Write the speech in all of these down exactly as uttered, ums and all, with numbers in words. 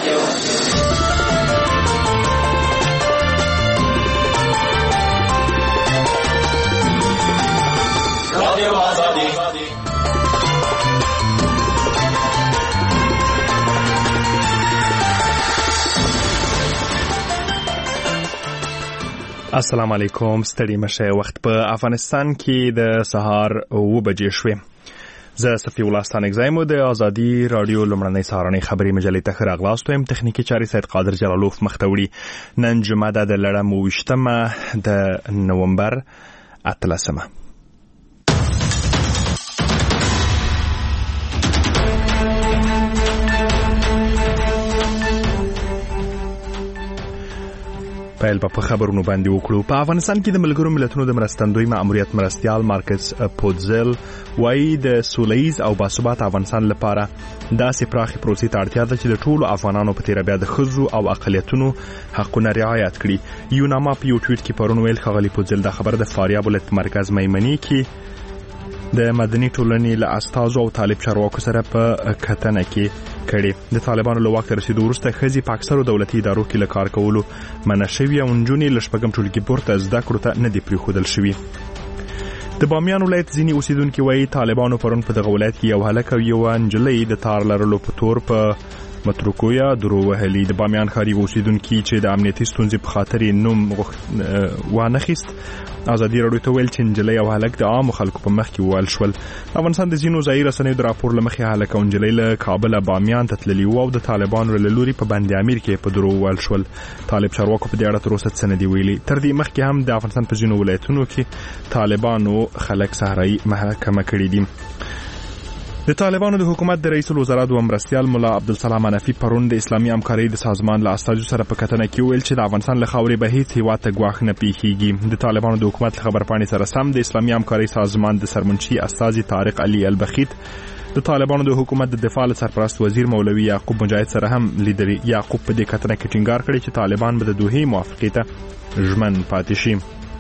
رادیو آزادی. السلام علیکم. ستړي مشه. وخت په افغانستان کې د سهار اوه بجې شوې. زه صفی الله ستانکزی مو د آزادي رادیو لمړنۍ سهارنۍ خبري مجلې ته راغلاست ويم. تخنیکی چاري سید قادر جلالوف مختوړي. نن جمعه د لړم وشتمه د نومبر اتلسمه. پیل په خبرونو باندې وکړو. په افغانستان کې د ملګرو ملتونو د مرستندوی ماموریت مرستيال مارکس پودزل وايي د سوله‌ییز او باثبات افغانستان لپاره داسې پراخي پروسې ته اړتیا ده چې د ټولو افغانانو په تیر بیا د خزو او اقلیتونو حقونه رعایت کړي. یوناما په یو ټویټ کې پرون ویل خغلی پودزل د خبر د فاریاب ولایت مرکز میمنې کې د مدني ټولنې له استازو او طالب چارواکو سره په کتنه کې کړي. د طالبانو له واک رسیدو وروسته خزي په اکثرو دولتي ادارو کې له کار کولو منع شوي او نجونې له شپږم ټولګي پورته زده کړو ته نه دي پرېښودل شوي. د بامیان ولایت ځینې اوسیدونکي وایي طالبانو پرون په دغه ولایت کې یو هلک او یوه نجلۍ د تار لرلو په تور په متروکویا درو وهلي. د بامیان ښاري اوسیدونکي چې د امنیتي ستونزې په خاطر یې نوم وانخیست ازادي راډیو ته ویل چې نجلۍ او هلک د عامو خلکو په مخ کې وویل شول. افغانستان د ځینو ځایي رسنیو د راپور له مخې هلک او نجلۍ له کابله بامیان ته تللي وو او د طالبانو له لوري په بند امیر کې په درو وویل شول. طالب چارواکو په دې اړه تر اوسه څه نه دي ویلي. تر دې مخکې هم د افغانستان په ځینو ولایتونو کې طالبانو خلک صحرایي محاکمه کړي دي. د طالبانو د حکومت د رئیس الوزرا دوه مرستيال مولا عبدالسلام حنفي پرون د اسلامي همکارۍ د سازمان له استازو سره په کتنه کې ویل چې د افغانستان له خاورې به هیڅ هیواد ته ګواښ نه پیښیږي. د طالبانو د حکومت له خبرپاڼې سره سم د اسلامي همکارۍ سازمان د سرمنشي استازي طارق علي البخیت د طالبانو د حکومت د دفاع سرپرست وزیر مولوي یعقوب مجاهد سره هم لیدري. یعقوب په دې کتنه کې ټینګار کړی چې طالبان به د دوحې موافقې ته ژمن پاتې شي.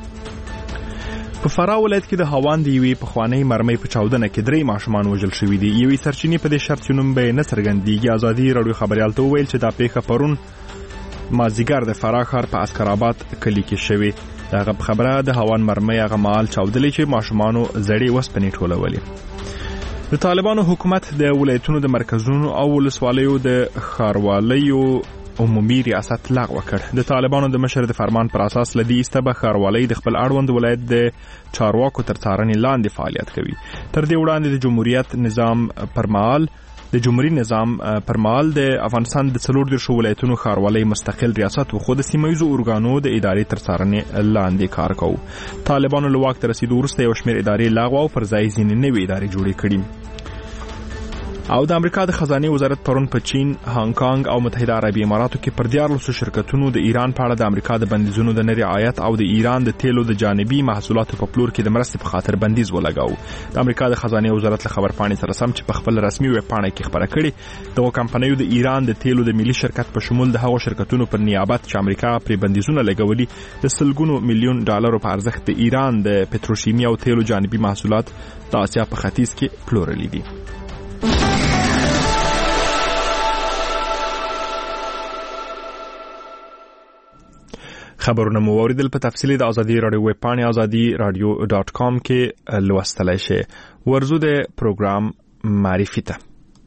په فراه ولایت کې د هاوان د یوې پخوانۍ مرمۍ په چاودنه کې درې ماشومان وژل شوي دي. یوې سرچینې په دې شرط چې نوم به نه څرګندېږي ازادي راډیو خبریال ته وویل چې دا پیښه پرون مازدیګر د فراه ښار په عسکرآباد کلي کې شوې. دغه خبره د هاوان مرمۍ هغه مهال چاودلې چې ماشومانو زړې وسپنې ټولولې. د طالبانو حکومت د ولایتونو د مرکزونو او ولسوالیو د ښاروالیو عمومي ریاست لغوه کړ. د طالبانو د مشر د فرمان پر اساس لدی استبه ښاروالۍ د خپل اړوند ولایت د چارواکو تر څارنې لاندې فعالیت کوي. تر دې وړاندې د جمهوریت نظام پرمهال د جمهوریت نظام پرمهال د افغانستان د څلور دیرشو ولایتونو ښاروالۍ مستقل ریاست و خو د سیمه‌ییزو ارګانو د ادارې تر څارنې لاندې کار کوي. طالبانو له واک ته رسیدو وروسته یو شمېر ادارې لغوه او پر ځای ځینې نوې ادارې جوړې کړي. او د امریکا د خزانه وزارت پرون په چین، هانګ کانګ او متحده عربي اماراتو کې پر دیارلسو شرکتونو د ایران په اړه د امریکا د بندیزونو د نه رعایت او د ایران د تیلو د جانبي محصولاتو په پلور کې د مرستې په خاطر بندیز ولګاو. د امریکا د خزانه وزارت له خبرپاڼې سره سم چې په خپل رسمي ویب پاڼه کې خبره کړې دغه کمپنیو د ایران د تیلو د ملي شرکت په شمول د هغو شرکتونو پر نیابت چې امریکا پر بندیزونه لګولي د سلګونو میلیون ډالرو په ارزښت د ایران د پټروشیمي او تیلو جانبي محصولات د آسیا په ختیځ کې پلورلي دي. خبرونه مو اوریدل. په تفصیل د ازادي رادیو ویب پاڼې ازادي رادیو ډاٹ کام کې لوستلای شئ. ورزو د پروګرام معرفي ته.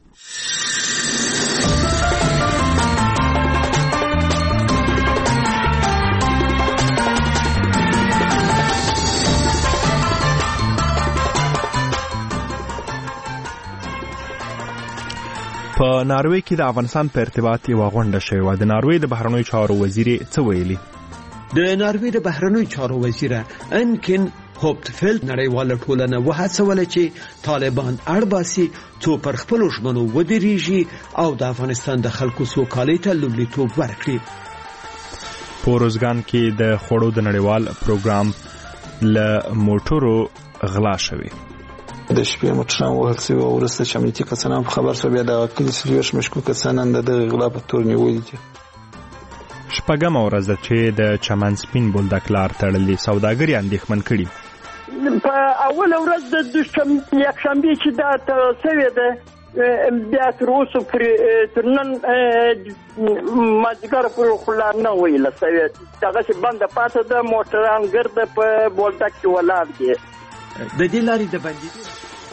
په ناروې کې د افغانستان په ارتباط یو غونډه شوې و. د ناروې د بهرنیو چارو وزیر څه ویلي؟ د ناروې د بهرنیو چارو وزیر انکن هوپټفیلد نړیواله ټولنه وهڅوله چې طالبان اړباسي څو پر خپلو ژمنو ودرېږي او د افغانستان د خلکو سوکالۍ ته لومړیتوب ورکړي. په روزګان کې د خوړو د نړیوال پروګرام له موټرو غلا شوی. د شپې موټران وهل شوي او وروسته چې امنیتي کسان هم خبر شو بیا د کلي څلوېښت مشکوک کسان د دغه غلا په تور نیولي دي. شپږمه ورځ ده چې د چمن سپین بولدک لار تړلې. سوداګر یې اندېښمن کړي. په اوله ورځ د یکشنبې چې دا تړل شوې ده بیا تر اوسه پورې تر نن مازدیګر پورې خو لا نه ویله سوې دغسې بنده پاته ده موټران ګرده په بولدک کې ولاړ دي د دې لارې د بندېدو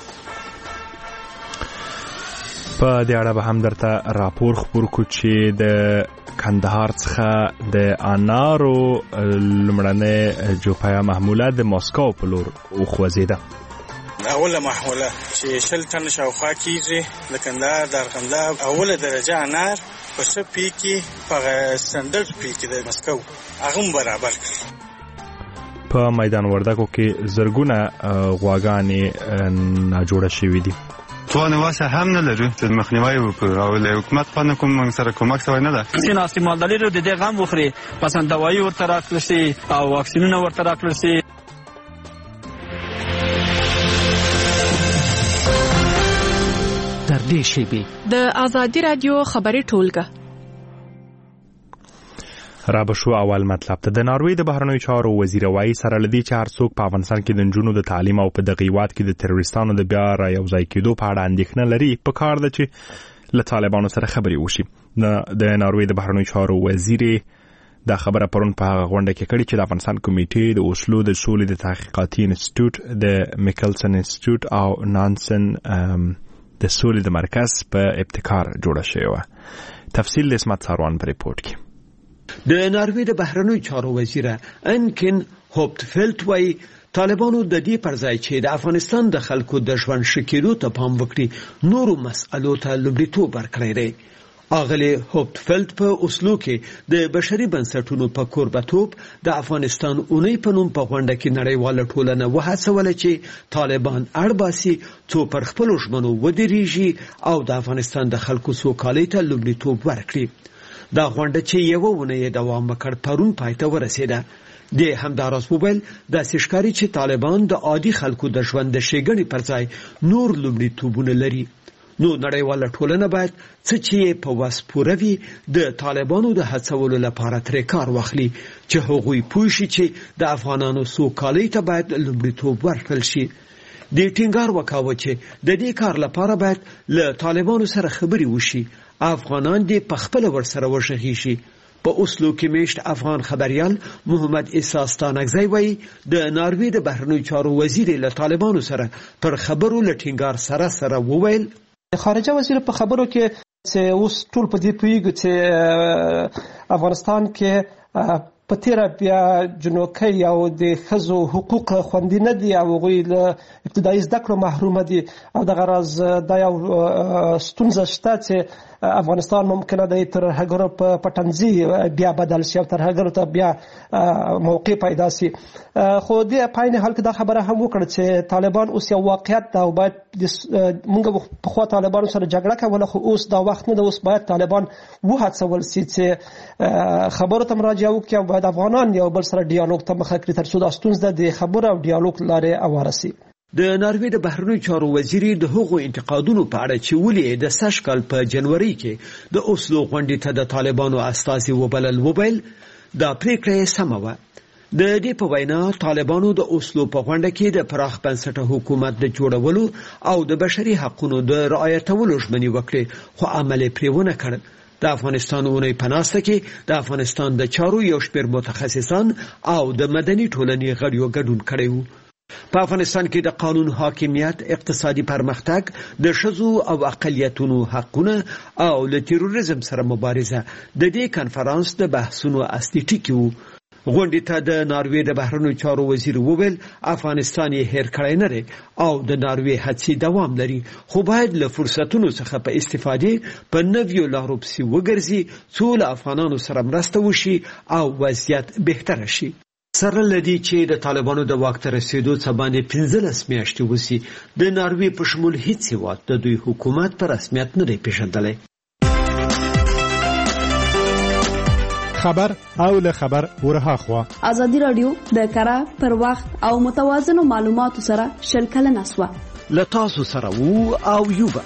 په دې اړه به هم درته راپور خپور کړو چې د کندهار څخه د انارو لومړنۍ جوپیا محموله د ماسکو په لور وخوځېده. اوله محموله چې شل تن شاوخوا کېږي د کندهار د ارغنداب اوله درجه انار په ښه پی کې په سټنډرډ پی کې د مسکو هغه هم برابر کړي. په میدان وردګو کې زرګونه غواګانې ناجوړه شوي دي. توان واسه هم نه لرو چې مخنیوي وکړو او له حکومت خانه کوم موږ سره کومک شوی نه ده. ځینې ناستې مالداري د دې غم وخوري مثلا دوایي ورته راکړل شي او واکسینونه ورته راکړل شي. در دې شیبې د آزادي رادیو خبري ټولګه را بشو اول مطلب ته د ناروې د بهرنیو چارو وزیر وایي سره لدی چې هر څوک په افغانستان کې د نجونو د تعلیم او په دغه هیواد کې د تروریستانو د بیا را یو ځای کېدو په اړه اندېښنه لري په کار ده چې له طالبانو سره خبرې وشي. د ناروې د بهرنیو چارو وزیر دا خبره پرون په هغه غونډه کې کړې چې د افغانستان کمیټې د اوسلو د سولې د تحقیقاتي انسټیټیوټ د میکلسن انسټیټیوټ او نانسن د سولې د مرکز په ابتکار جوړه شوې وه. تفصیل د اسمت ساروان په ریپورت کې. د ناروې د بهرنیو چارو وزیر انکن هوپټفیلډ وایي طالبانو د دې پر ځای چې د افغانستان د خلکو د ژوند ښه کېدو ته پام وکړي نورو مسألو ته لومړیتوب ورکړی دی. اغلی هوپټفیلډ په اوسلو کې د بشري بنسټونو په کوربتوب د افغانستان اونۍ په نوم په غونډه کې نړیواله ټولنه وهڅوله چې طالبان اړباسي څو پر خپلو ژمنو ودرېږي او د افغانستان د خلکو سوکالۍ ته لومړیتوب ورکړي. دا غونډه چې یو ونه دوام وکړ پرون پای ته ورسېده. د همداراز وویل داسې ښکاري چې طالبان د عادي خلکو د ژوند د ښېګڼې پر ځای نور لومړیتوبونه لري. نو نړیواله ټولنه باید څه چې په وس پوره وي د طالبانو د هڅولو لپاره ترې کار واخلي چې هغوی پوه شي چې د افغانانو سوکالۍ ته باید لومړیتوب ورکړل شي. د ټینګار وکاوه چې د دې کار لپاره باید له طالبانو سره خبرې وشي. افغانان دې په خپل ورسره وشغیږي. په اوسلو کې میشت افغان خبريال محمد عیسی ستانکزی وایي د ناروې د بهرنیو چارو وزیر له طالبانو سره پر خبرو لټینګار سره سره وویل خارجه وزیر په خبرو کې چې اوس ټول په دې پوهیږي چې افغانستان کې په تیره بیا جنوکۍ او د ښځو حقوق خوندي نه دي او هغوی له ابتدایي زده کړو محرومه دي او دغه راز دا یو ستونزه شته چې افغانستان ممکنه د ترهګرو په پټنځي بیا بدل شي او ترهګرو ته بیا موقع پیدا شي. خو د پاین حال کې دا خبره هم وکړه چې طالبان اوس یو واقعیت ده او باید موږ په خوا طالبانو سره جګړه کوله خو اوس دا وخت نه ده. اوس باید طالبان وهڅول شي چې خبرو ته مراجعه وکړي او باید افغانان یو بل سره ډیالوګ ته مخه کړي تر څو دا ستونزه د خبرو او ډیالوګ لارې اواره شي. د ناروې د بهرنیو چارو وزیر د هغو انتقادونو په اړه چې ولې د سږ کال په جنوري کې د اوسلو غونډې ته د طالبانو استازي وبلل وبیل دا پریکړه یې سمه وه. د دې په وینا طالبانو د اوسلو په غونډه کې د پراخ بنسټه حکومت د جوړولو او د بشري حقوقو د رعایتولو ژمنې وکړې خو عمل یې پرې ونه کړ. د افغانستان اونۍ په ناسته کې د افغانستان د چارو یو شمېر متخصصان او د مدني ټولنې غړیو ګډون کړی وو. په افغانستان کې د قانون حاکمیت، اقتصادي پرمختګ، د ښځو او اقلیتونو حقونه او له تروریزم سره مبارزه د دې کنفرانس د بحثونو اصلي ټکي وو. غونډې ته د ناروې د بهرنیو چارو وزیر وویل افغانستان یې هیر کړی نه دی او د ناروې هڅې دوام لري خو باید له فرصتونو څخه په استفادې په نویو لارو پسې وګرځي څو له افغانانو سره مرسته وشي او وضعیت بهتره شي. سره لدی چې د طالبانو د واک ته رسیدو څه باندې پنځلس میاشتې وسی د ناروې په شمول هیڅ هیواد د دوی حکومت په رسمیت نه دی پیژندلی. خبر او له خبر ورها خوا ازادي رادیو د کره پر وخت او متوازنو معلوماتو سره شلکل نسوه له تاسو سره وو او یوبا.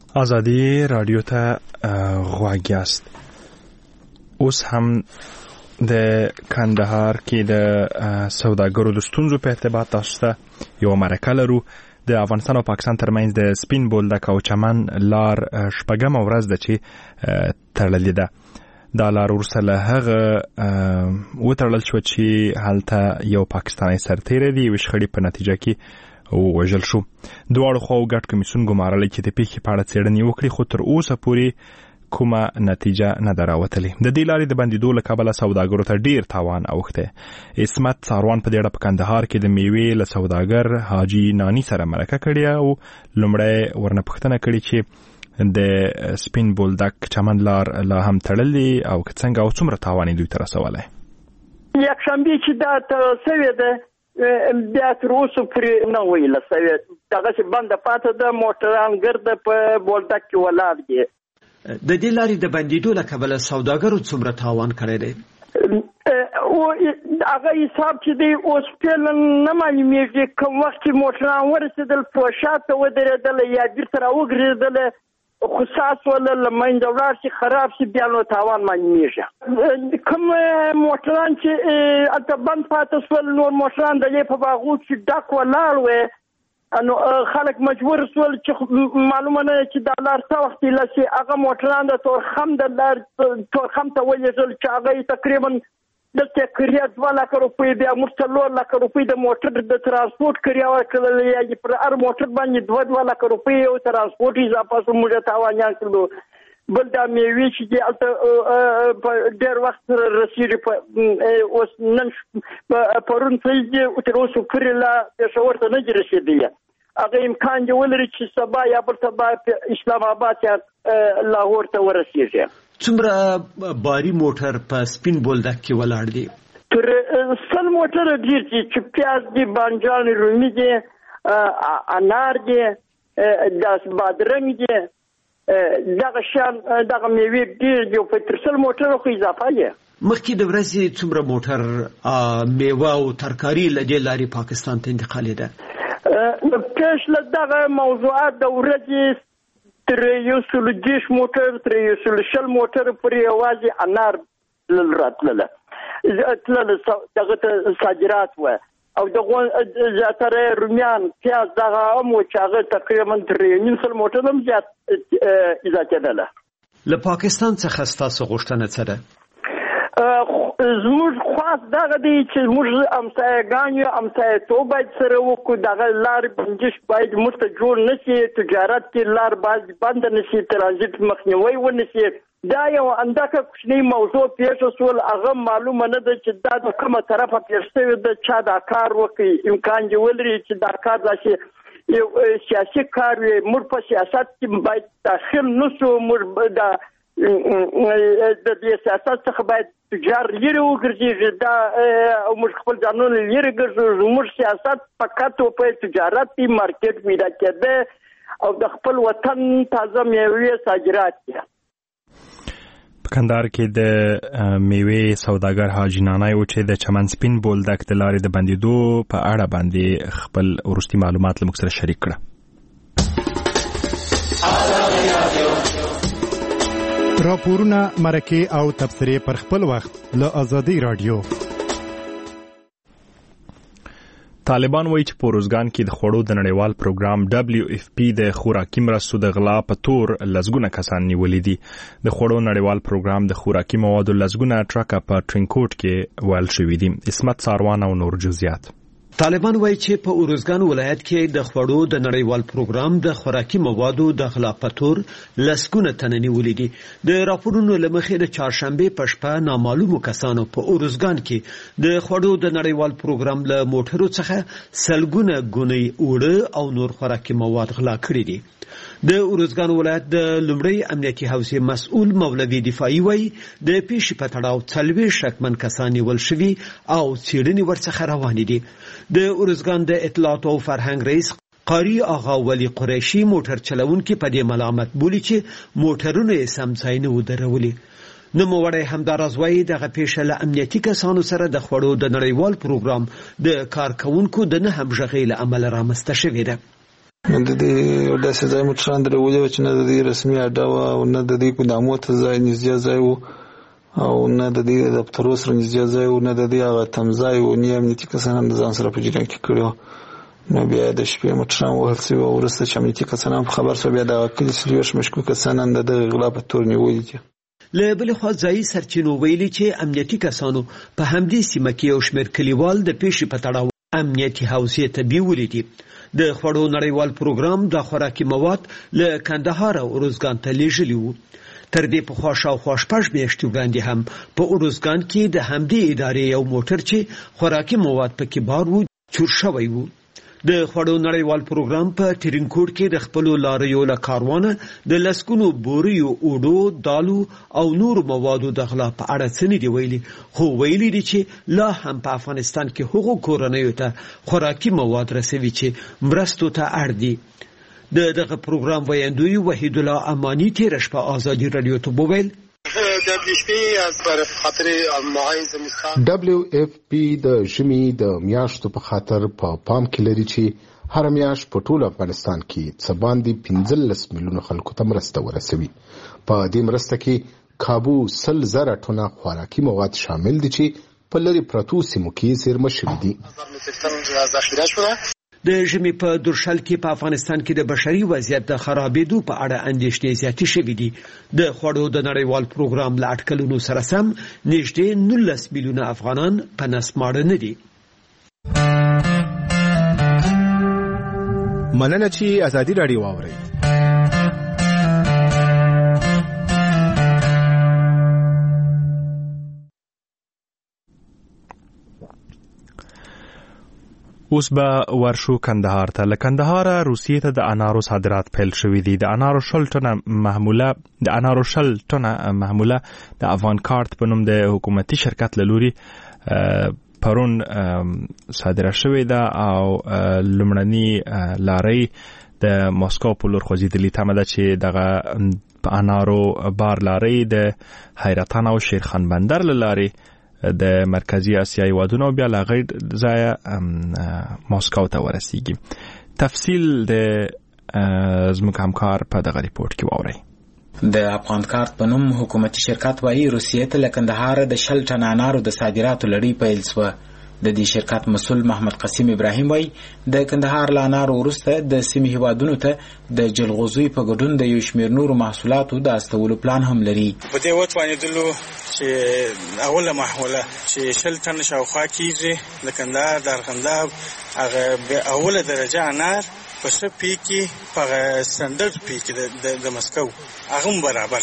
ازادي رادیو ته غواګیاست. اوس هم د کندهار کې د سوداګرو د ستونزو په اعتبار تاسو ته یو مرکه لرو. د افغانستان او پاکستان ترمنځ د سپین بولدک او چمن لار شپږمه ورځ ده چې تړلې ده. دا لار وروسته له هغه وتړل شوه چې هلته یو پاکستانی سرتیری د یوې شخړې په نتیجه کې ووژل شو. دواړو خواو ګډ کمیسیون ګمارلی چې د پیښې په اړه څېړنې وکړي، خو تر اوسه پورې کومه نتیجه نه ده راوتلې. د دې لارې د بندېدو له کبله سوداګرو ته ډیر تاوان اوښتی. عصمت څاروان په دې اړه په کندهار کې د میوې له سوداګر حاجي نانی سره مرکه کړې او لومړی ورنه پوښتنه کړې چې د سپین بولدک چمن لار لا هم تړلې او که څنګه او څومره تاوان دوی ته رسولی. یکشنبې چې دا تړل سوې ده بیا تر اوسه پورې نه ویله سوې، دغسې بنده پاته ده. موټران ګرده په بولدک کې ولاړ دي. د دې لارې د بندېدو له کبله سوداګرو څومره تاوان کړی دی؟ او هغه حساب چې دی اوس فعلا نه معلومېږي. کوم وخت چې موټران ورسېدل پوشات ته ودرېدل یا بیرته راوګرځېدل خصاص ولا له منځه ولاړ شي خراب شي بیا نو تاوان معلومېږي. کوم موټران چې هلته بند پاته شول نور موټران د دې په باغو کې ډک ولاړ وی نو خلک مجبور شول چې معلومه نه چې دا لار څه وخت ایله شي. هغه موټران د تورخم د لار تورخم ته ولېږل چې هغه تقریبا دلته کرایه دوه لکه روپۍ بیا موږ څلور لکه روپۍ د موټر د ترانسپورټ کرایه ورکړله، یا پر هر موټر باندې دوه دوه لکه روپۍ او ترانسپورټ اضافه شو. موږ تاوانیان کړلو. بل دا میوې چې دي هلته په ډېر وخت سره رسېږي. اوس نن پرون څه دي تر اوسه پورې لا پېښور ته نه دي رسېدلي. هغه امکان دی ولري چې سبا یا بل سبا اسلام آباد یا لاهور ته ورسېږي. څومره باري موټر په سپین بولدک کې ولاړ دي؟ تر سل موټر ډېر دي چې پیاز دي، بانجان رومي دي، انار دي، داس بادرنګ دي، دغه شان دغه میوې ډېر دي. په تر سل موټرو خو اضافه دی. مخکې د ورځې څومره موټر میوه او ترکاري له دې لارې پاکستان ته انتقالېده؟ پیش له دغه موضوعات د ورځې تر یو سلو دېرش موټر تر یو سلو شل موټر پورې یوازې انار تلل راتلله تلله دغه ته صادرات وه، او دغه زیاتره رومیان پیاز دغه هم و چې هغه تقریبا تر نیم سل موټر هم زیات اضافېدله. له پاکستان څخه ستاسو غوښتنه څه ده؟ زموږ خواست دغه دی چې موږ همسایهګان یو، همسایهتوب باید سره وکړو. دغه لارې بندش باید موږ ته جوړ نه شي، تجارت کې لار باید بنده نه شي، ترانزیت مخنیوی ونه شي. دا یو اندکه کوچنۍ موضوع پیښه شول. هغه معلومه نه ده چې دا د کومه طرفه پیښ شوې ده، چا دا کار وکړي. امکان دی ولري چې دا کار داسې یو سیاسي کار وي. موږ په سیاست کې باید داخل نه شو. موږ دا د دې سیاست څخه باید تجار لرې وګرځېږي. دا موږ خپل ځانونه لرې ګرځو. زموږ سیاست فقط په تجارت کې مارکیټ پیدا کېده او د خپل وطن تازه میوې صادرات دي. په کندهار کې د میوې سوداګر حاجي نانی و چې د چمن سپین بولدک د لارې د بندېدو په اړه باندې خپل وروستي معلومات له موږ سره شریک کړه. راپورونه، مرکې او تبصرې پر خپل وخت له آزادۍ رادیو. طالبان وایي چې په روزګان کې د خوړو د نړیوال پروګرام دبلیو اف پی د خوراکي مرستو د غلا په تور لسګونه کسان نیولي دي. د خوړو نړیوال پروګرام د خوراکي موادو لسګونه ټرکه په ټرینکوټ کې ویل شوي دي. عصمت څاروان او نور جزئیات. طالبان وایي چې په اورزګان ولایت کې د خوړو د نړیوال پروګرام د خوراکي موادو د غلا په تور لسګونه تنه نیولي دي. د راپورونو له مخې د چهارشنبې په شپه نامعلومو کسانو په اورزګان کې د خوړو د نړیوال پروګرام له موټرو څخه سلګونه ګونۍ اوړه او نور خوراکي مواد غلا کړي دي. د اورزګان ولایت د لومړی امنیتي حوزې مسؤل مولوي دفاعي وایي د پیښې په تړاو څلوېښت شکمن کسان نیول شوي او څېړنې ورڅخه روانې دي. د اورزګان د اطلاعات او فرهنګ رئیس قاری آغا ولی قریشي موټر چلونکي په دې ملامت بولي چې موټرونه یې سم ځای نه ودرولي. نوموړی همداراز وایي دغه پیښه له امنیتي کسانو سره د خوړو د نړیوال پروګرام د کارکونکو د نه همغږۍ له امله رامنځته شوې ده. د دې داسې ځای موټران درولي چې نه د دې رسمي اډه وه او نه د دې ګودامو ته ځای نږدې ځای و او نه د دې د دفترو سره نږدې ځای او نه د دې هغه تمځای او نه امنیتي کسان د ځان سره په جریان کې کړي. نو بیا د شپې موټران وهل شوي او وروسته چې امنیتي کسان په خبر شو بیا د کلي څلوېښت مشکوک کسان د غلا په تور نیولي دي. له بلې خوا ځایي سرچینو ویلي چې امنیتي کسانو په همدې سیمه کې یو شمېر کلیوال د پیښې په تړاو امنیتي حوزې ته بیولي دي. د خوړو نړیوال پروګرام د خوراکي مواد له کندهار او ارزګان ته لیږلي وو. تر دې پخوا شاوخوا شپږ میاشتې وړاندې هم په ارزګان کې د همدې ادارې یو موټر چې خوراکي مواد پکې بار وو چور شوی وو. د خوړو نړیوال پروګرام په ټرینکوټ کې د خپلو لاریو له کاروانه د لسګونو بوریو اوډو دالو او نور موادو د غلا په اړه څه نه دي ویلي، خو ویلي دي چې لا هم په افغانستان کې هغو کورنیو ته خوراکي مواد رسوي چې مرستو ته اړ دي. د دغه پروګرام ویاندوی وحید الله امانی تیره شپه آزادي رادیو ته وویل دبلیو اف پی د ژمي د میاشتو په خاطر په پام کې لري چې هر میاشت په ټول افغانستان کې څه باندې پنځلس میلیونه خلکو ته مرسته ورسوي. په دې مرسته کې کابو سل زره ټنه خوراکي مواد شامل دي چې په لرې پرتو سیمو کې زیرمه شوي دي. د ژمي په درشل کې په افغانستان کې د بشري وضعیت د خرابېدو په اړه اندېښنې زیاتې شوې دي. د خوړو د نړیوال پروګرام له اټکلونو سره سم نږدې نولس میلیونه افغانان په نسماړه نه دي. مننه چې ازادي راډیو واورئ. اوس به ورشو کندهار ته. له کندهاره روسیې ته د انارو صادرات پیل شوي دي. د انارو شل ټنه محموله د انارو شل ټنه محموله د افغان کارت په نوم د حکومتي شرکت له لوري پرون صادره شوې ده او لومړني لارۍ د ماسکو په لور خوځېدلې. تمه ده چې دغه په انارو بار لارۍ د حیرتان او شیرخان بندر له لارې د مرکزی اسیا هیوادونو بیا له غیر ځایه ماسکو ته ورسیږي. تفصیل د زموږ همکار په دغه ریپورت کې واورئ. د افغان کارت په نوم حکومتي شرکت وایي روسیې ته له کندهار د شل ټنه انارو د صادراتو لړۍ پیل شوه. د دې شرکت مسؤل محمد قاسم ابراهیم وایي د کندهار له انارو وروسته د سیمې هیوادونو ته د جلغوزي په ګډون د یو شمېر نورو محصولاتو د استولو پلان هم لري. په دې وتوانېدلو چې اوله محوله چې شل ټنه شاوخوا کېږي د کندهار د ارغنداب هغه اوله درجه انار په ښه پی کې په سټنډرډ پی کې د مسکو هغه هم برابر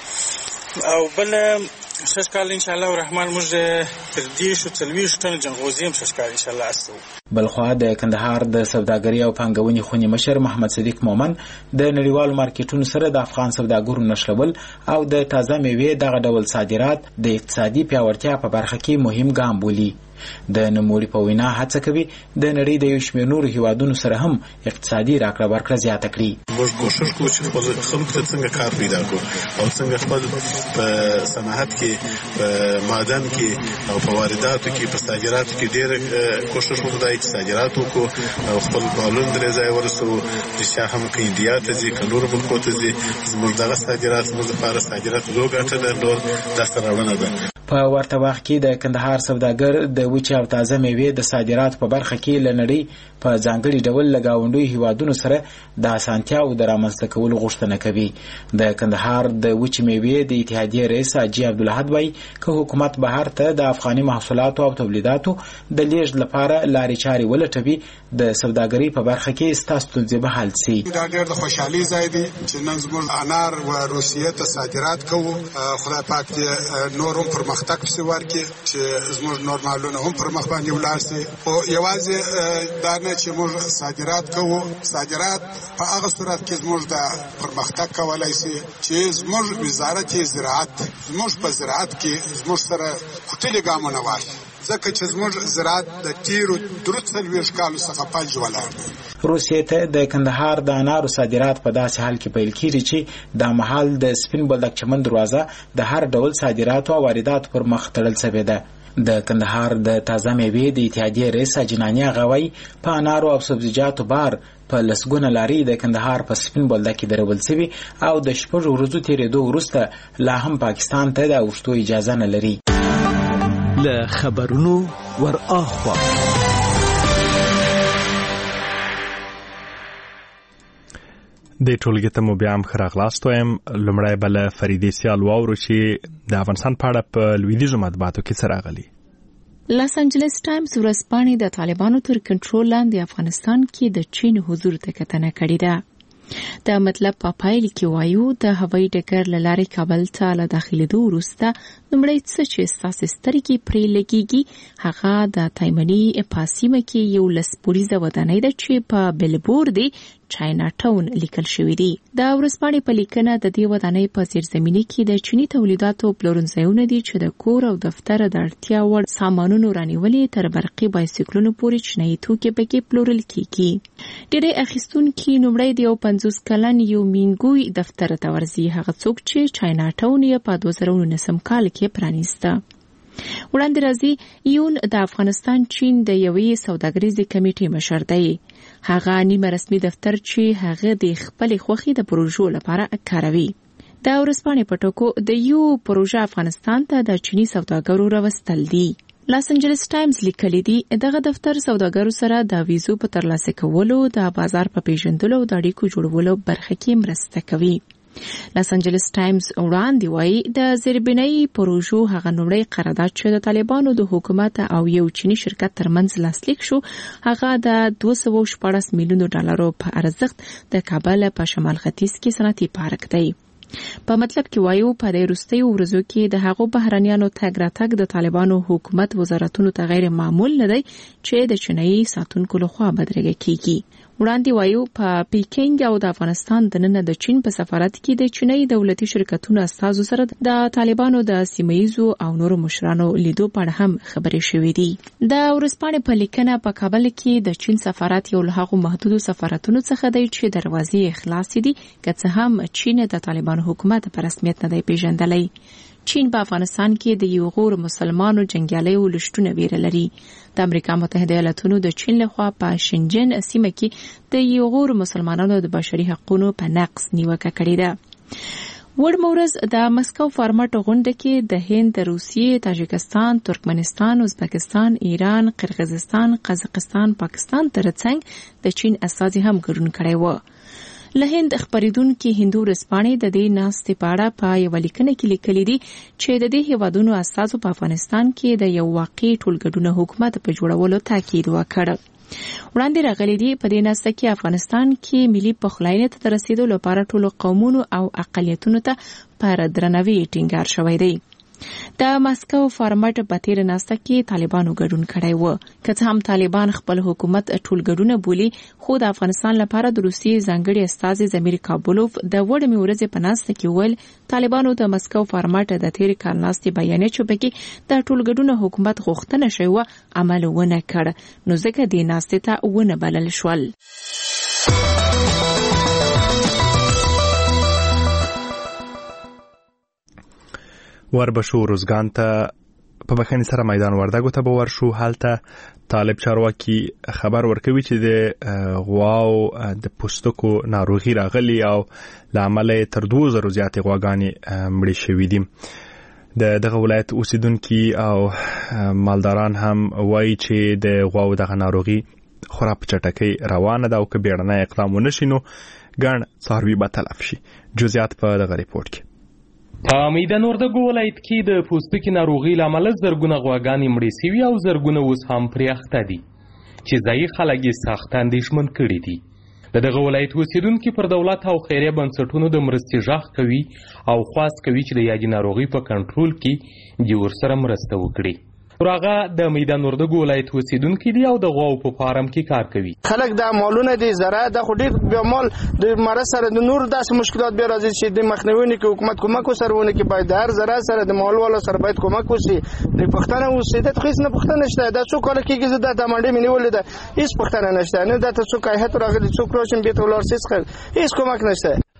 کړ. او بل شش کال ان شاء الله الرحمن موږ تر دې شو څلوېښت ټنه جلغوزي هم شش کال ان شاء الله استو. بلخوا د کندهار د سوداګرۍ او پانګونې خونې مشر محمد صدیق مومن د نړیوالو مارکیټونو سره د افغان سوداګرو نښلول او د تازه میوې دغه ډول صادرات د اقتصادي پیاوړتیا په برخه کې مهم ګام بولي. د نوموړي په وینا هڅه کوي د نړۍ د یو شمېر نورو هیوادونو سره هم اقتصادي راکړه ورکړه زیاته کړي. موږ کوشش کوو چې خپل خلکو ته څنګه کار پیدا کړو او څنګه خپل په صنعت کې په معدن کې او په وارداتو کې په صادراتو کې ډېر کوشش وکړو چې صادرات وکړو او خپل معلوم درې ځای ورسو چې هم کې انډیا ته ځي که نورو ملکو ته ځي. زموږ دغه صادرات زموږ لپاره صادرات لو ګټه درلود لاسته راوړنه ده. په ورته وخت کې د کندهار سوداګر د وچې او تازه میوې د صادراتو په برخه کې له نړۍ په ځانګړي ډول له ګاونډیو هیوادونو سره د اسانتیاوو د رامنځته کولو غوښتنه کوي. د کندهار د وچې میوې د اتحادیې رئیس حاجي عبدالاحد وایي که حکومت بهر ته د افغاني محصولاتو او تولیداتو د لیږد لپاره لارې چارې ولټوي د سوداګرۍ په برخه کې ستاسو ستونزې به حل سي. دا ډېر د خوشحالۍ ځای دی چې نن زموږ انار و روسیې ته صادرات کوو. خدای پاک دې نور هم پرمختګ پسې ورکړي چې زموږ نورمالونه هم پر مخ باندې ولاړ سي. خو یوازې دا نه چې موږ صادرات کوو، صادرات په هغه صورت کې زموږ د پرمختګ کولی سي چې زموږ وزارت زراعت زموږ په زراعت کې زموږ سره کوټلې ګامونه واخلي، ځکه چې زموږ زراعت د تیرو درې څلوېښت کالو څخه فلج ولاړ دی. روسیې ته د کندهار د انارو صادرات په داسې حال کې پیل کیږي چې د مهال د سپین بولدک چمن دروازه د هر ډول صادراتو او وارداتو پر مخ تړل شوې ده. د کندهار د تازه میوې د اتحادیې رئیس اجنانی غوي په انارو او سبزیجاتو بار په لسګونه لاري د کندهار په سپین بولده کې درول شوی او د شپږ ورځو تیرېدو وروسته لا هم پاکستان ته د اوښتو اجازه نه لري. له خبرونو ور اخوا د ټولګي ته مو بیا هم ښه راغلاست وایم. لومړی به له فریدې سیال واورو چې د افغانستان په اړه په لویدیځو مطبوعاتو کې څه راغلي. لاس انجلس ټایمز ورځپاڼې د طالبانو تر کنټرول لاندې افغانستان کې د چین حضور ته کتنه کړې ده. د مطلب په پایل کې وایو د هوایي ډګر له لارې کابل ته له داخلېدو وروسته لومړی څه چې ستاسې سترګې پرې لګېږي هغه د تایمني په سیمه کې یو لس پوړیزه ودانۍ ده چې په بلبورډ چاینا ټاون لیکل شوی دی. د ورځپاڼې په لیکنه د دې ودانۍ په زیرزمیني کې د چینی تولیداتو پلورنځایونه دي چې د کور او دفتر د اړتیا وړ سامانونو رانیولې تر برقي بایسکلونو پورې چینایي توکي پکې پلورل کیږي. ډېری اخیستونکي لومړی د یو پنځوس کلن یو مینګوی دفتر ته ورځي، هغه څوک چې چاینا ټاون یې په دوه زره نولسم کال کې پرانیسته. وړاندې راځي یون د افغانستان چین د یوې سوداګریزې کمیټې مشر دی. هغه نیمه رسمي دفتر چې هغه د خپل خوخي د پروژو لپاره کاروي. د ورځپاڼې په ټکو د یو پروژه افغانستان ته د چینی سوداګرو راوستل دي. لاس انجلس ټایمز لیکلي دي دغه دفتر سوداګرو سره د ویزو په ترلاسه کولو، د بازار په پیژندلو او د اړیکو جوړولو برخه کې مرسته کوي. لاس انجلس ټایمز وړاندې وایي د زیربنایي پروژو هغه نوړی قرارداد چې د طالبانو د حکومت او یو چینی شرکت ترمنځ لاسلیک شو هغه د دوه سوه شپاړس میلیونو ډالرو په ارزښت د کابل په شمال ختیځ کې صنعتي پارک دی. په مطلب کې وایو په دې وروستیو ورځو کې د هغو بهرنیانو تګ راتګ د طالبانو حکومت وزارتونو ته غیر معمول نه دی چې د چینایي ساتونکو لخوا بدرګه کیږي. وړاندې وایو په پیکینګ او د افغانستان دننه د چین په سفارت کې د چینایي دولتي شرکتونو استازو سره د طالبانو د سیمه‌ییزو او نورو مشرانو لیدو په اړه هم خبرې شوې دي. د ورځپاڼې په لیکنه په کابل کې د چین سفارت یو له هغو محدودو سفارتونو څخه دی چې دروازې خلاصې دي، که څه هم چین د طالبانو حکومت په رسمیت نه دی پیژندلی. چین په افغانستان کې د یو غور مسلمانو جنگیالیو لشتونه ویره لري. د امریکا متحده ایالاتونو د چین لخوا په شنجن سیمه کې د یو غور مسلمانانو د بشري حقوقو په نقض نیوکه کړې ده. وړمورز د مسکو فارمټ غونډه کې د هند، روسیې، تاجکستان، ترکمنستان، ازبکستان، ایران، قرغیزستان، قزاقستان، پاکستان ترڅنګ د چین استازي هم ګډون کړی و. له هند خبرېدونکو هندو ورځپاڼې د دې ناستې په اړه په یوه لیکنه کې لیکلي دي چې د دې هیوادونو استازو په افغانستان کې د یو واقعي ټولګډونه حکومت په جوړولو تاکید وکړ. وړاندې راغلي دي په دې ناسته کې افغانستان کې ملي پخلاینې ته د رسیدو لپاره ټولو قومونو او اقلیتونو ته پر درناوي ټینګار شوی دی. د ماسکو فارمټ په تیر ناسته کې طالبانو ګډون کړی و. که څه هم طالبان خپل حکومت ټولګډونه بولي، خو د افغانستان لپاره د روسیې ځانګړي استازي زمیر کابولوف د وړمې ورځې په ناسته کې ویل طالبانو د ماسکو فارمټ د تیر کال ناستې بیانیه چې پکې د ټولګډونه حکومت غوښتنه شوې وه عمل ونه کړ، نو ځکه دې ناستې ته ونه بلل شول. وربشو روزګان ته په بخښنې سره میدان وردګو ته به ورشو. هلته طالب چارواکي خبر ورکوي چې د غواو د پوستکو ناروغي راغلي او له امله تر دوه زرو زیاتې غواګانې مړې شوي دي. د دغه ولایت اوسیدونکي او مالداران هم وایي چې د غواو دغه ناروغي خورا په چټکۍ روانه ده او که بیړنی اقدام ونه شي نو ګڼ څاروي به تلف شي. جزئیات په دغه ریپورت کې. په میدان وردګو ولایت کې د پوستکي ناروغي له امله زرګونه غواګانې مړې سوي او زرګونه اوس هم پرې اخته دي چې ځایي خلک یې سخت اندېښمن کړي دي. د دغه ولایت اوسیدونکي پر دولت او خیریه بنسټونو د مرستې غږ کوي او خواست کوي چې د یادې ناروغي په کنټرول کې دوی ورسره مرسته وکړي. راغه د میدان وردګو ولایت اوسیدونکي دي او د غواو په فارم کې کار کوي. خلک د مالونه دي زراعت د خو ډېر بیا مال د مرض سره د نور داسې مشکلات بیا راځي چې د مخنیوي کې حکومت کومک وسرونه کې باید هر زراعت سره د مال والا سره باید کومک وشي. د پښتنه اوسیدت خو هیڅ نه پښتنه نشته. دا څو کال کېږي زه د تماندې مې نیولې ده هیڅ پښتنه نشته. نه دا ته څوک هیات راغلی څوک راشم بیت ولر سیس خل هیڅ کومک نشته.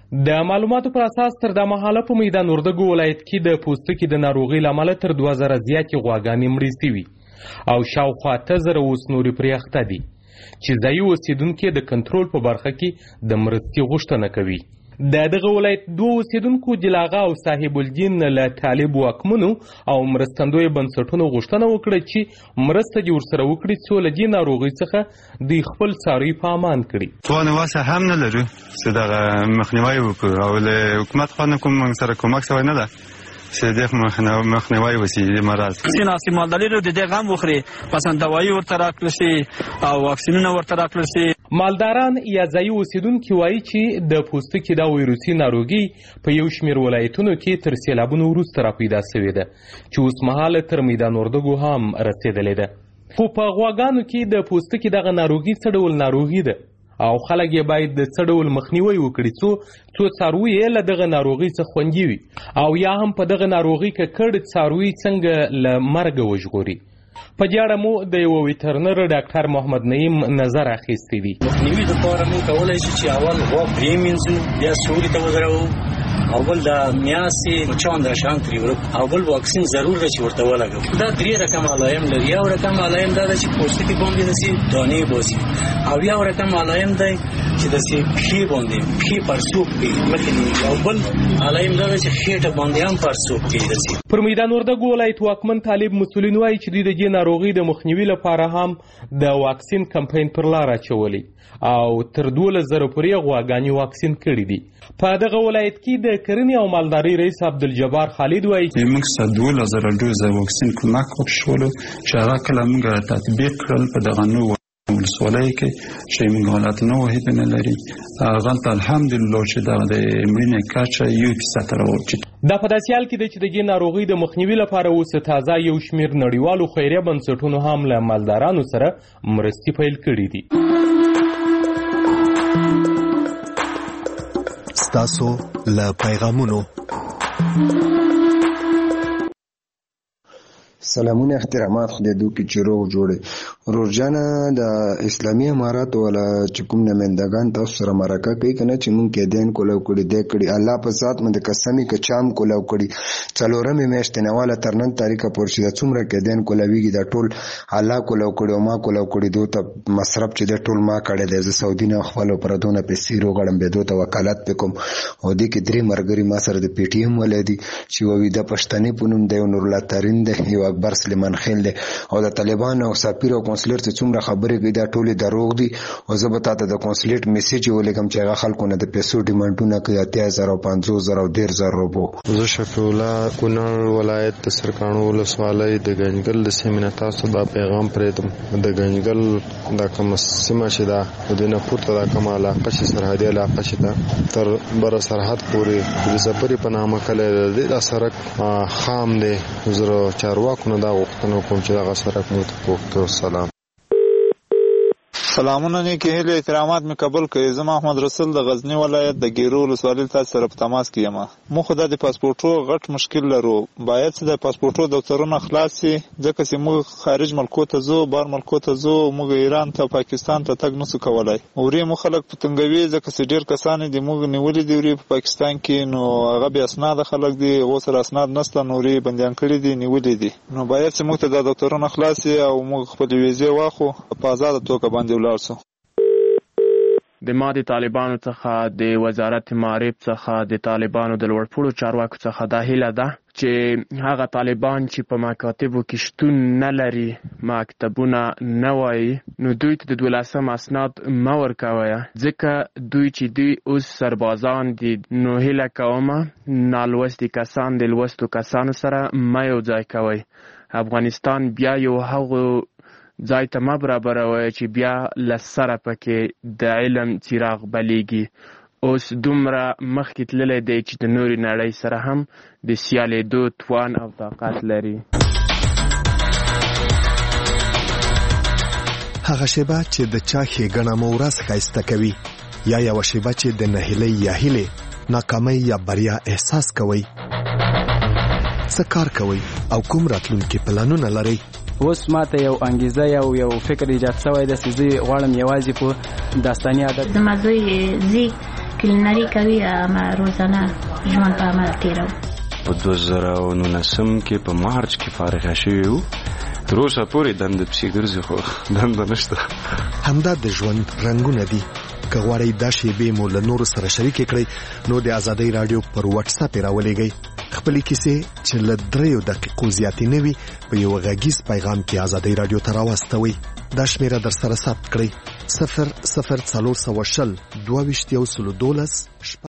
د معلوماتو پر اساس تر دا مهاله په میدان وردګو ولایت کې د پوستکي د ناروغۍ له امله تر دوه زره زیاتې غواګانې مړې سوي او شاوخوا اته زره اوس نورې پرې اخته دي چې ځایي اوسیدونکي د کنټرول په برخه کې د مرستې غوښتنه کوي. د دغه ولایت دوه اوسیدونکو جلاغه او صاحب الدین له طالب واکمنو او مرستندوی بنسټونو غوښتنه وکړه چې مرسته دې ورسره وکړي څو له دې ناروغۍ څخه دوی خپل څاروي په امان کړي. توان واسه هم نه لرو چې دغه مخنیوی وکړو او له حکومت خوا نه کوم موږ سره کومک شوی نه ده چې دغه مخنیوی وشي د مرض. ځینې هسې مالداري د دې غم وخوري مثلا دوایي ورته راکړل شي او واکسینونه ورته راکړل شي. مالداران یا ځایي اوسیدونکي وایي چې د پوستکي دا ویروسي ناروغي په یو شمېر ولایتونو کې تر سیلابونو وروسته راپیدا سوې ده چې اوس مهاله تر میدان وردګو هم رسېدلې ده. خو په غواګانو کې د پوستکي دغه ناروغي څه ډول ناروغي ده او خلک یې باید د څه ډول مخنیوی وکړي څو څو څاروي یې له دغه ناروغۍ څخه خوندي وي او یا هم په دغه ناروغۍ ککړ څاروي څنګه له مرګه وژغوري. په دې اړه مو د یو ویټرنر ډاکټر محمد نعیم نظر اخیستی دی. مخنیوي لپاره موږ کولی شو چې اول غوا پرېمینځو بیا سوري ته ودرو او بل د میاسې مچان د شان ترې ورک او بل واکسین ضرور ده چې ورته ولګو. دا درې رقم علایم لري. یو رقم علایم دا ده چې پوستکي باندې داسې دانې باسي او یو رقم علایم دی چې داسې پښې باندې پښې پړسوب کوي مخکې نیږي او بل علایم دا ده چې خېټه باندې هم پړسوب کوي داسې. پر میدان وردګو ولایت واکمن طالب مسؤلین وایي چې دوی د دې ناروغۍ د مخنیوي لپاره هم د واکسین کمپاین پر لار اچولی او تر دولس زره پورې غواګانې واکسین کړي دي. په دغه ولایت کې د کرنې او مالدارۍ رئیس عبدالجبار خالد وایي چې موږ څه دولس زره ډوزه واکسین کومک وشولو چې هغه کله موږ تطبیق کړل په دغه نوو ولسوالۍ کې چې موږ حالت نه وهیده نه لري هغلته الحمدلله چې دغه د مړینې کچه یو فیصد ته راوچېد. دا په داسې حال کې ده چې د دې ناروغۍ د مخنیوي لپاره اوس تازه یو شمېر نړیوالو خیریه بنسټونو هم له مالدارانو سره مرستې پیل کړي دي. ستاسو له پیغامونو سلامونه احترامات خدای دو کې چې روغ جوړي. روزانه د اسلامي امارات ولا چې کوم نمائندگان تاسو سره مرکه کوي کنه چې مونږ کې دین کولاو کړي د کړي الله په ذات مند قسمی ک چام کولاو کړي څلورمه میاشتې نواله ترنن تاریخه پورشي د څومره کې دین کولاویږي د ټول الله کولاو کړي او ما کولاو کړي دوته مصرف چې د ټول ما کړي د سعودي نه خپل پردونه پیسې روغړم به دوته وکالت وکم او د کې درې مرګري ما سره د پی ټی ایم ولادي چې وې د پښتني پونم د نور الله ترين د یو اکبر سلیمان خیل دی او د طالبان او سفیر او کنسولر ته څومره خبرې کوي دا ټول دروغ دي او زه به تاسو د کنسولیټ میسج ولګم چې هغه خلکو نه د پیسو ډیمانډونه کوي اتیا زره او پنځوس زره او ډیر زره روپو. زه شفیع الله کونړ ولایت د سرکانو ولسوالۍ د ګنجګل د سیمې تاسو دا پیغام پرېدم د ګنجګل د کوم سیمه چې دا د نه پورته د کوم علاقه چې سرحدي علاقه چې دا تر بر سرحد پورې د زپری په نامه کله د سرک خام دی زره چارواکو نه دا وختونه کوم چې دا سرک مو ته پوښتنه. سلام سلامونه نیکی هیله احترامات می قبول کړئ. زه محمد رسول د غزنی ولایت د ګیرو ولسوالۍ تاسو سره په تماس کې یم. مو خدای د پاسپورتو غټ مشکل لرو. باید چې د پاسپورتو دفترونه خلاص شي ځکه چې موږ خارج ملکو ته ځو بار ملکو ته ځو موږ ایران ته پاکستان ته تګ نسو کولای. اوري مو خلک په تنګوي ځکه چې ډیر کسان دي موږ نیولې دی ورې په پاکستان کې نو هغه بیا اسناد خلک دي او سره اسناد نسته نوري بنديان کړی دي نیولې دي نو باید چې موږ ته د دفترونه خلاص شي او موږ خپل ویزه واخو په آزاد توګه باندې ولاړ شو. د ما د طالبانو څخه د وزارت معارف څخه د طالبانو د لوړپوړو چارواکو څخه دا هیله ده چې هغه طالبان چې په مکاتبو کې شتون نه لري مکتبونه نه وایي نو دوی ته د دولسم اسناد مه ورکوئ ځکه دوی چې دوی اوس سربازان دي نو هیله کومه نالوستي کسان د لوستو کسانو سره مه یو ځای کوئ. افغانستان بیا یو هغو ځای ته مه برابروئ چې بیا له سره پکې د علم څراغ بلیږي. اوس دومره مخکې تللی دی چې د نورې نړۍ سره هم د سیالېدو توان او طاقت لري. هغه شیبه چې د چا ښېګڼه مو ورځ ښایسته کوي یا یوه شیبه چې د نهیلۍ یا هیلې ناکامۍ یا بریا احساس کوئ. څه کار کوئ او کوم راتلونکي پلانونه لرئ؟ اوس ماته یو انګیزه یو یو فکر ایجاد شوی دی چې زه غواړم یوازې په داستاني عادت زما زوی ځي کلینري کوي ما روزانه ژوند په عمل تیرو. په دوه زره او نولسم کې په مارچ کې فارغ شوی وو. تر اوسه پورې دنده پسې ګرځي خو دنده نشته. همدا د ژوند رنګونه دي. که غواړئ دا شیبې مو له نورو سره شریکې کړئ نو د ازادۍ راډیو پر واتس اپ یې راولېږئ. خپلې کیسې چې له دریو دقیقو زیاتې نه وي په یو غږیز پیغام کې ازادۍ راډیو ته راواستوئ. دا شمیره در سره ثبت کړئ: صفر صفر څلور سوه شل دوه ویشت یو سلو دولس